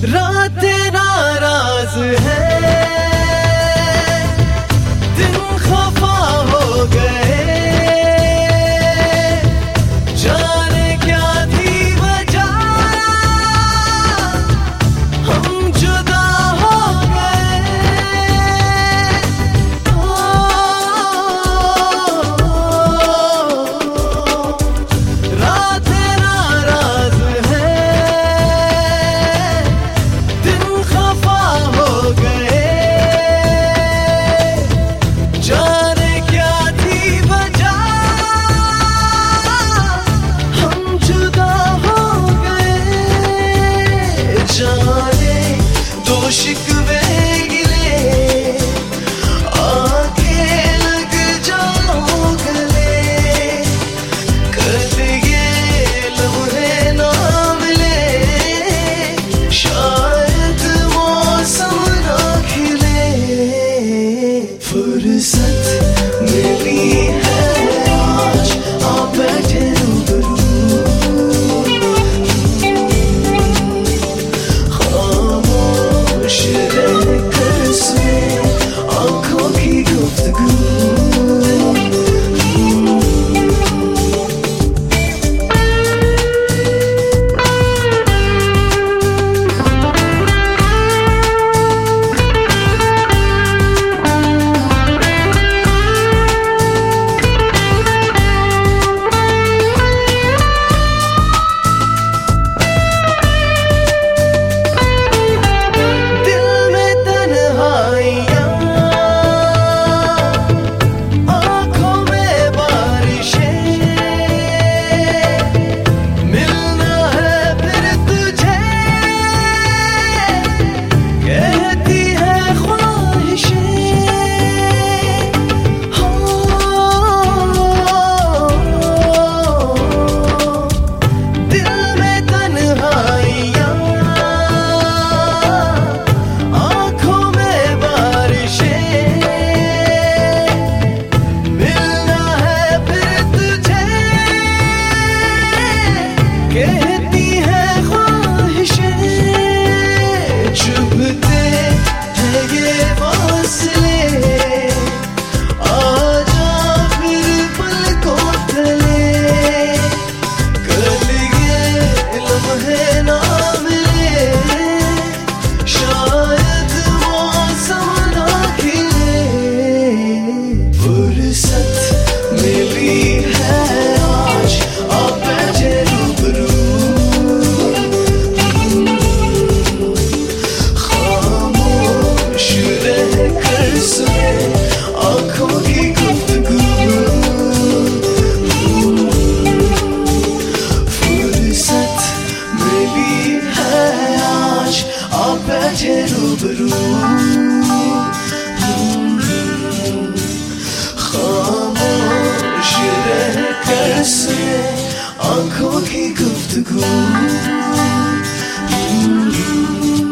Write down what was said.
रातें नाराज है, दिन खफा हो गए, जाने क्या थी वजह, हम जुदा हो गए। रातें नाराज है, दिन खफा हो गए, जाने क्या थी वजह, हम जुदा हो गए। जाने दो शिकवे गिले, आके लग जाओ गले, कल ये लम्हे ना मिले, शायद मौसम ना खिले। फुर्सत मिली है आज, आ बैठे रूबरू, खामोश रहकर सुने आँखों की गुफ्तगू। कहती है ख्वाहिशें, चुभते हैं ये फासले, आजा फिर पलकों तले, कल ये लम्हे ना मिले, शायद मौसम ना खिले। फुर्सत मिली है आज, आ बैठे रूबरू, खामोश रहकर सुने आँखों की गुफ्तगू। फुर्सत मिली है आज, आ बैठे रूबरू, खामोश रहकर सुने आँखों की गुफ्तगू।